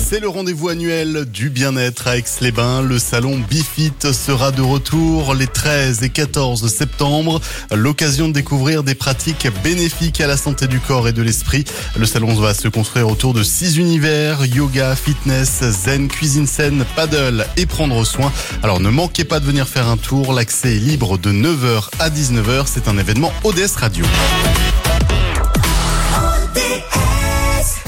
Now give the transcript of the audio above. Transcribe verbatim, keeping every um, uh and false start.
C'est le rendez-vous annuel du bien-être à Aix-les-Bains. Le salon Bifit sera de retour les treize et quatorze septembre. L'occasion de découvrir des pratiques bénéfiques à la santé du corps et de l'esprit. Le salon va se construire autour de six univers: yoga, fitness, zen, cuisine saine, paddle et prendre soin. Alors ne manquez pas de venir faire un tour. L'accès est libre de neuf heures à dix-neuf heures. C'est un événement O D S Radio.